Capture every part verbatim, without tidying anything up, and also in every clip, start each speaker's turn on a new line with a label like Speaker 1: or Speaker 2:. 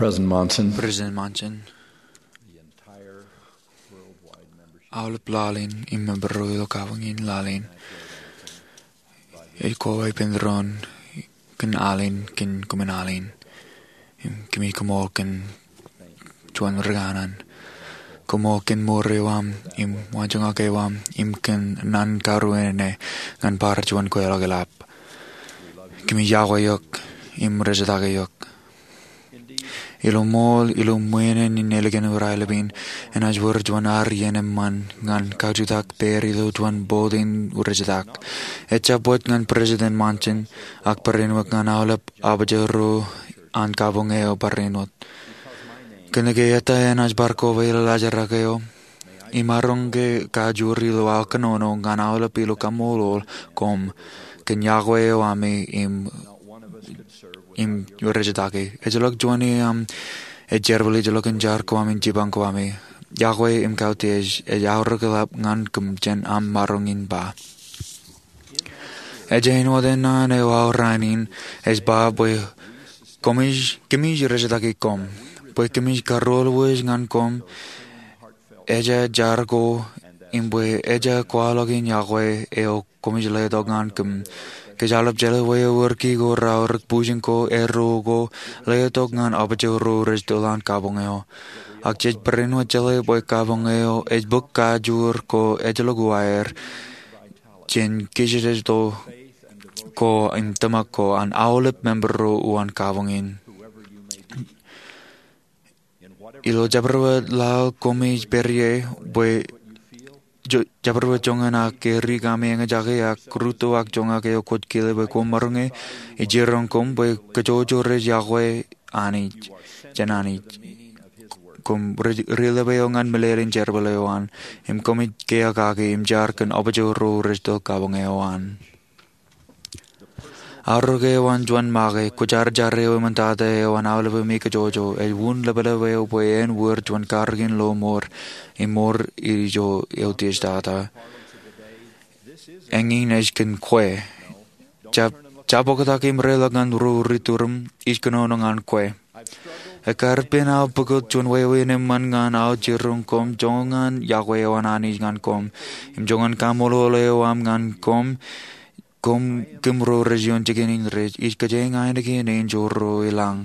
Speaker 1: President Monson,
Speaker 2: President Manchin, Aulap lalin imabruido kawangin lalin. Iko ay pendron kin alin kin kuminalin. Kimi kumo kin chuan reganan. Kumo kin muriwam im wajunga kewam im kin nan karuene ngan par chuan koyalagalap. Kimi yawayok im rejatagayok. Ilo mol ilo muene ni neligen urailabin en ajwur juan arienem man ngan kaujutak perido juan bodin urajatak. Echa bot ngan President Manchin ak parinwak ngan aulap abajero an kabongeo parinot. Kenegeyata en ajbarko veil lajarakeo. Imaronge kajurilo alkanono ngan aulap ilo kamolol kom kenyagweo ami im im urejatake ejolok juani am ejervali jolok enjar ko amin jibang ko ami Yahweh im kautej e yaurgelap ngan kum jen am marongin ba ejain wadena ne wauranin es ba boy komij kimij urejatake kom boy kimij karol wes ngan kom eja jargo im boy eja kwalogin Yahweh eo komij le dogan kum Kejalap jala waya worki go raur pusin ko ero go leotok ngan abajoro rejdolan kabongeo. Akjej perino jala boy kabongeo ejbuk kajur ko ejalo guair. Jen kijirej do ko im tamak ko an aulip membero uan kabongin. Ilo jabarwa lao komij berie boy Jabarwa jonga na ke rigame nga jage ya kruto ak jonga ke okot kile be ko marunge ijirong kom be kajojo re Yahweh ani janani kom rile be ngan melerin jerbalewan im komit ke akage im jar kan obajo ro resto kabongewan Arroge wan juan mage kujar jarre o mantade wan awlebe mi kajojo el wun lebele we o en word juan kargin lo mor in mor ijo eutis data engin esken kwe jab jabokata kim relagan ru riturum iskenonongan kwe ekar pena pukut juan we we ne man ngan au jirung kom jongan Yahweh wan ani ngan kom im jongan kamolo le wam ngan kom Kom kumro region chigenin rej is kajeng aine in jorro ilang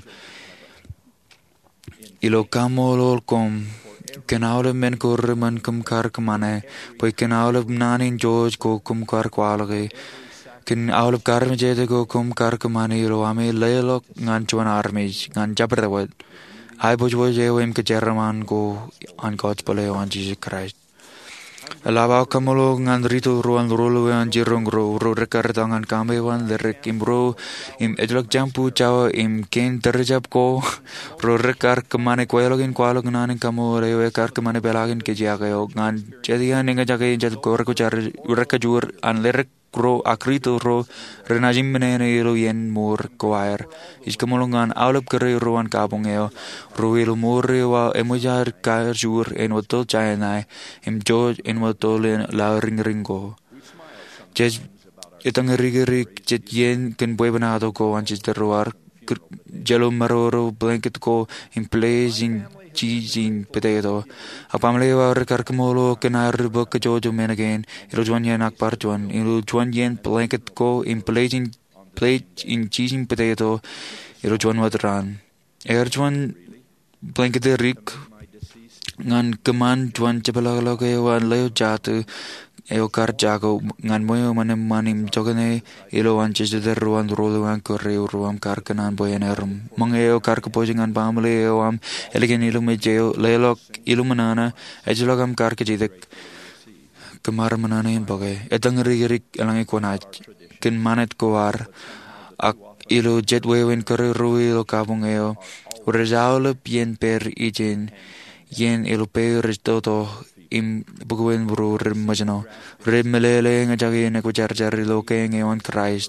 Speaker 2: ilo kamolol kom kenaule men kur man kum kar kamane poi kenaule nanin joj ko kum kar kwalage ken aulap kar me jede go kum kar kamane ilo ame lelok ngan chuan armej ngan jabrawat ai boj boj e wem ke jerman go an god pole on Jesus Christ Alaba kamolo ngan rito ruan rolo an jirong ro ro rekardangan kame wan lerek imbro im ejlok jampu chawa im ken terjap ko ro rekar kemane koyalogin kwalog nanin kamo rewe kar kemane belagin ke jagayo ngan jadian ninga jagay jad kor ko char rekajur an lerek ro akrito ro renajim menene ilo yen mor koair is kamolongan aulap kere roan kabongeo ro ilo mor wa emojar kajur en wotol chayanai im joj en wotol la ring ringo jes itang rigerik jet yen ken buebanado ko anches de roar jelo maroro blanket ko in place in cheese in potato apamle wa rekar kamolo kenar bo kajojo men again ilo juan yen akpar juan ilo juan yen blanket ko in place in plate in cheese in potato ilo juan wadran er juan blanket rik ngan keman juan chepalalo ke wan leo jatu eo kar jago ngan moyo manem manim jogane ilo anches de ruan rolo an korre ruam kar kanan boyenerum mang eo kar kapojingan pamle eo am elegen ilo mejeo lelok ilumanana ejlogam kar kejidek kemar manana im boge etang rigerik elangi konaj ken manet koar ak ilo jet wewen korre ruilo kabung eo urejaulo pien per ijen yen ilo pe restoto im bugwen bro remajano remelele ngajagi ne ko jar jar lo ke ngeon Christ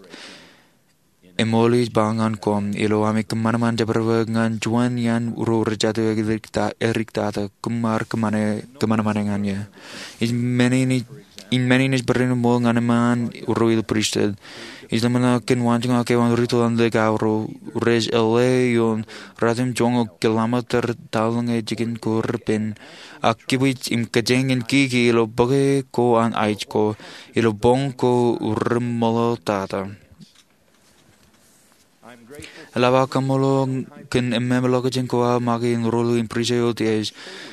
Speaker 2: emolis bangan kom ilo amik manaman jabarwa ngan juan yan uro rejatu erikta erikta kumar kemane kemana mana ngannya is many ni in many nis berin mo nga naman uro il priesthood. Is naman na kinwanting nga kewan rito ang legawro rej ele yon radim jongo kilometer talang e jikin kurpin akibit im kajengin kiki ilo bagay ko an aich ko ilo bong ko urmolo tata. Lava kamolo kin ememelo kajin ko magi in rolo in prijo ties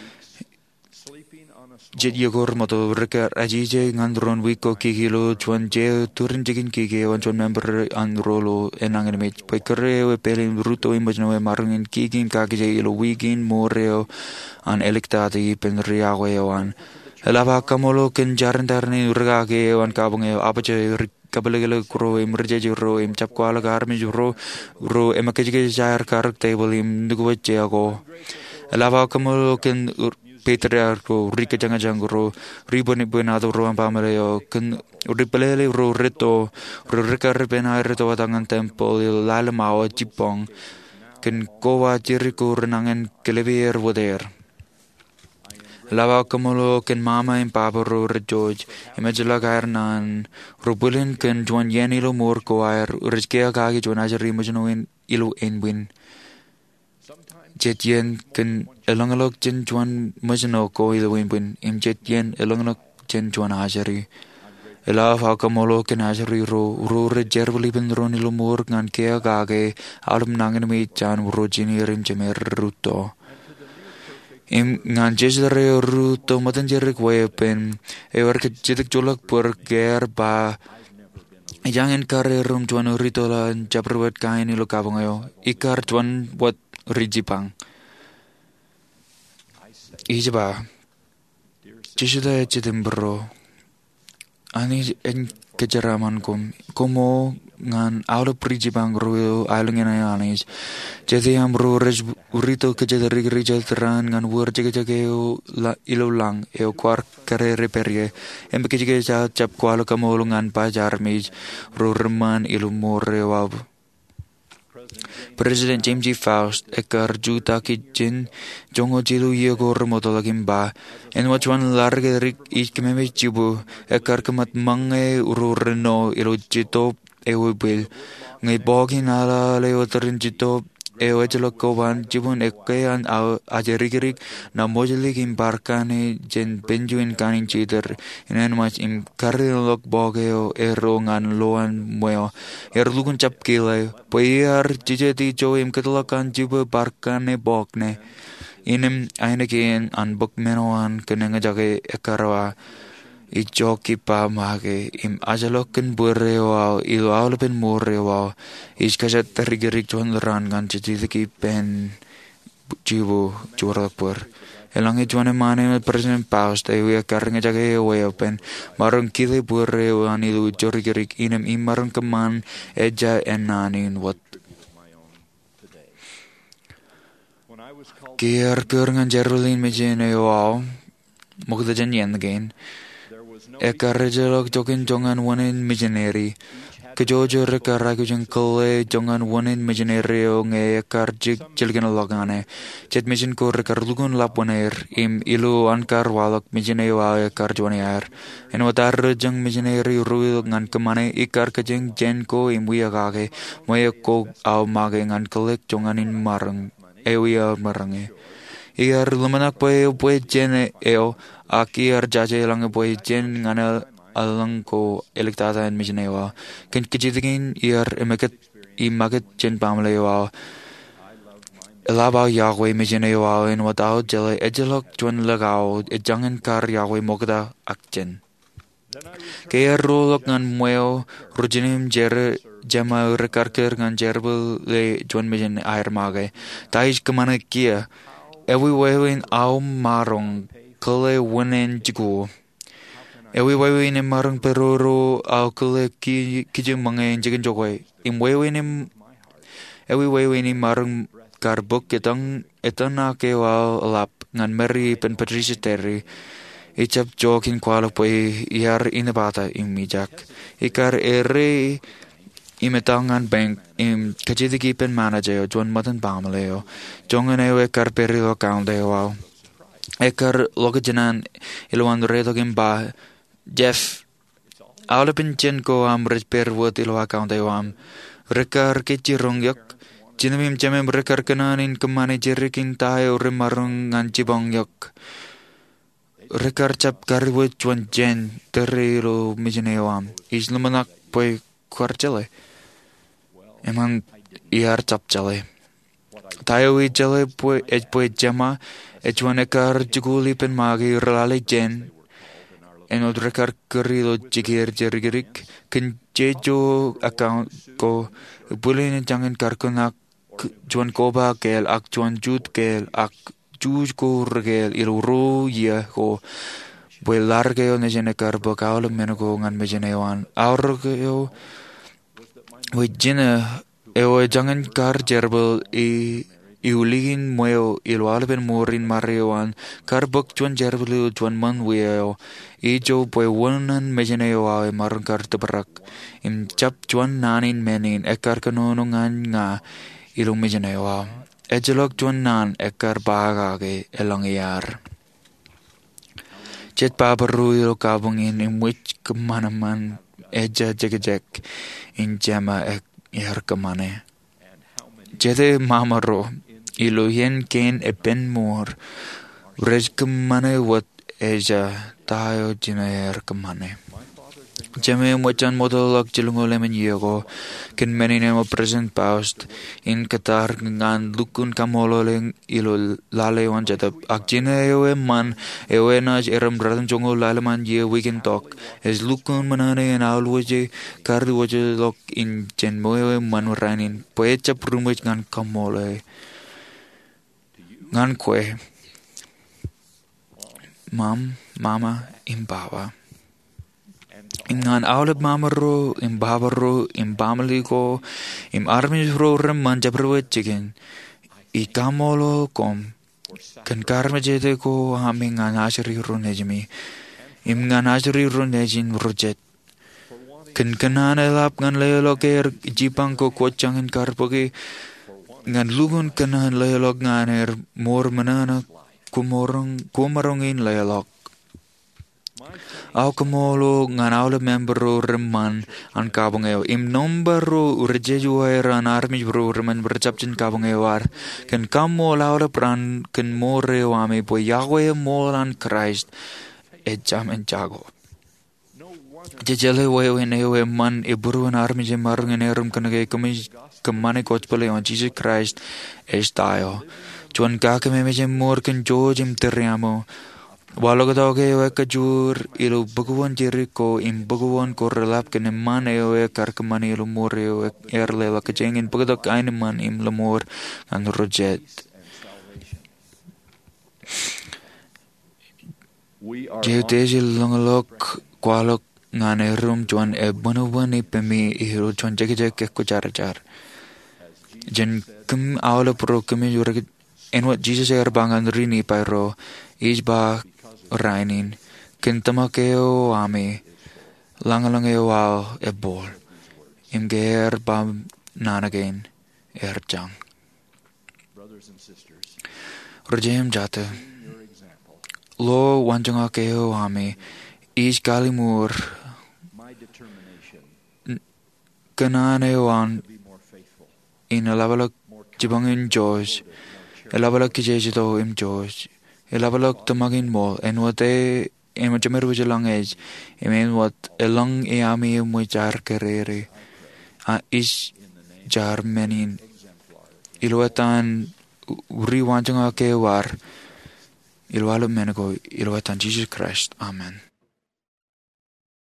Speaker 2: Jet yogor moto reka ajije ngandron wiko kikilo chuan je turin jikin kiki wan chuan member an rolo enang enemi pai kare we pelin ruto imajno we marungin kikim kakije ilo wigin moreo an electati pen riawe wan lava kamolo ken jarandarni urga ke wan kabunge apache kabalegele kro im rejeje ro im chap kwala garmi ro ro emakejige jar kar table im nugweche ago lava kamolo ken Patriarco Rika Jangajangro Riboni Buenado Roan Pameleo Kun Ripele Ro Rito Rika Ripena Rito Watangan Temple Lalamao Chipong Kun Kowa Jericho Renangan Kelevier Wader Lava Kamolo Kun Mama and Papa Ro George Imagela Garnan Robulin Kun Juan Yenilo Morco Air Rizkea Gagi Juanajari Majanoin Ilu Enwin Jet yen kan elangalok jen juan majano ko ilo winwin im jet yen elangalok jen juan hajari ela fa kamolo ken hajari ro ro re jerbali ben ro nilo mor ngan kea gage alum nangen mi chan ro jini rim jemer ruto im ngan jesre ruto matan jerik way pen e war ke jedik jolak por ger ba jangan kare rum juan rito la jabrwat kain ilo kabongayo ikar juan wat Rijipang Ijaba Jisuda Chitimbro Ani en kejaraman kum Komo ngan out of Rijipang Ruyo Island Anis Jadi amro rej urito kejadari rijatran ngan wur jagajageo la ilo lang eo kwar kare reperie em kejige ja chap kwalo kamolungan pa jarmij rurman ilo more wab President James G. Faust ekar juta kijin jongo jilu yego remotolagim ba en wachuan large rik ich kememe jibu ekar kemat mange uru reno ilo jito ewe bil ngai bogin ala leo terin jito ewe jelokoban jibun ekean au ajerigirik na mojelik imbarkane jen benjuin kanin jiter inen mach im karilok bogeo erongan loan moyo erlugun cap kile poiar jijeti jo im ketelakan jibu barkane bogne inem aineken an bok menoan kenenga jage ekarwa Ijoki pa mage im ajaloken bureo ilo aulepen moreo is kasat terigerik juan ran gan jidiki pen jibu juarapur elange juane mane President Paus te we karnga jage we open marang kile bureo anilu jorigerik inem imarang keman eja enanin wat kier kurngan jerulin mejene wow mokda janyen again Ekar rejelok jokin jongan wanin missionary. Kejojo reka ragujan kole jongan wanin missionary o nge ekar jik jilgin logane. Jet mission ko rekar lugun lapwaner im ilu ankar walok missionary wa ekar jwaniar. En watar jang missionary ruil ngan kemane ikar kejeng jen ko im wiagage. Moye ko au mage ngan kolek jonganin marang. Ewia marange. Iar lumanak poe poe jen eo. Aki ar jaje lang boy jen ngana alang ko electada en mijenewa ken kijidigin iar emaket imaket jen pamlewa elaba yahweh mijenewa en watao jele ejelok juan lagao ejangan kar yahweh mogda akjen ke rolok ngan mueo rujinim jer jama rekarker ngan jerbel le juan mijen air mage tais kemana kia ewi wewin au marong kale wanen jigo ewi wewe ne marang peroro au kale ki kijeng mangen jigen jogoi im wewe ne ewi wewe ne marang karbok ketang etana ke wa lap ngan meri pen Patricia Terry ichap jokin kwalo poi iar inabata im mijak ikar ere imetangan bank im kajidiki pen manager John Matan Pamaleo jongan ewe kar perilo account de wow Ekar lokajanan iluan reto gimba Jeff, aula pinchen ko am resper wot ilo account ayo am. Rekar keci rongyok. Jinamim jamem rekar kananin kemane jerikin tayo remarong ngancibong yok. Rekar cap karwet chuan jen terilo mijeneyo am. Islamanak poy kwarjale. Emang iar cap jale. Tayo i jale poy ej poy jama. Echuan ekar juguli pen magi relale jen. Enod rekar kerilo jigir jerigirik. Ken jejo account ko. Bulin jangan karkonak. Juan koba kel ak juan jut kel ak juj ko regel iluro ya ko. Bue largeo ne jene kar bakaul menoko ngan mejenewan. Aurgeo. Bue jene. Ewa jangan kar jerbel i. Iuligin mueo ilualben morin marioan karbok juan jerbelu juan man weo ijo boy wonan mejeneo awe marun kar teberak im cap juan nanin menin ekar kanonongan nga ilu mejeneo aw ejelok juan nan ekar bagage elang iar jet babaru ilo kabungin im wich kemanaman eja jegejek in jama ek iar kemane jede mamaro Iluhien ken epen mor. Rej kemane wat eja tayo jinayer kemane. Jame mocan modalak jelungo lemen yego. Ken menine mo present paust. In Qatar ngan lukun kamolo leng ilo lale wan jatap. Ak jina ewe man ewe naj eram ratan jongo lale man ye weekend talk. Es lukun manane en aul waje kardi waje lok in jen mo ewe man waranin. Poe cap rumwaj ngan kamolo ngan kwe mam mama imbawa im ngan aulab mama ro imbawa ro imbamali ko im armi ro reman jabrwet chicken I kamolo kom kan karma jete ko hami ngan ashri ro nejmi im ngan ashri ro nejin rojet kan kanana lap ngan lelo ker jipang ko kochangin karpogi ngan lugun kanahan layalog nganer mor manana kumorong kumarongin layalog. Aw kamolo ngan awla membro reman an kabongeo im nombaro urjeju ran armi bro reman bercapcin kabongeo war kan kamo lawla pran kan more wame po Yahweh molan Christ ejam en jago. Jejale wewe newe man iburu an armi je marung enerum kanage kami kemane gospel on Jesus Christ es tayo. Juan kake me meje mor kan jojim teriamo. Walau kata oke we kajur ilu baguan Jericho im baguan korelap kan man ewe kar kemane ilu mor ewe erlela kejengin pagadak aine man im lemor kan rojet. Jete longalok kwalok ngane rum juan e bunuwan ipemi ihiro juan jeke jeke ko jar jar. Jen kem awla pro kemi jurek en wat Jesus er bangan rini pairo is ba rainin ken tamakeo ame langalangeo al e bol im ger bam nanagain er jang. Rojem jate lo wanjanga keo ame is kalimur kananeo an in alabalak jibangin George alabalak kijejito im George alabalak tamagin mo en wate em jamer wijelang ej em wat elang eami mo jar kerere a is jar menin ilwatan uri wanjanga ke war ilwalo menego ilwatan Jesus Christ amen.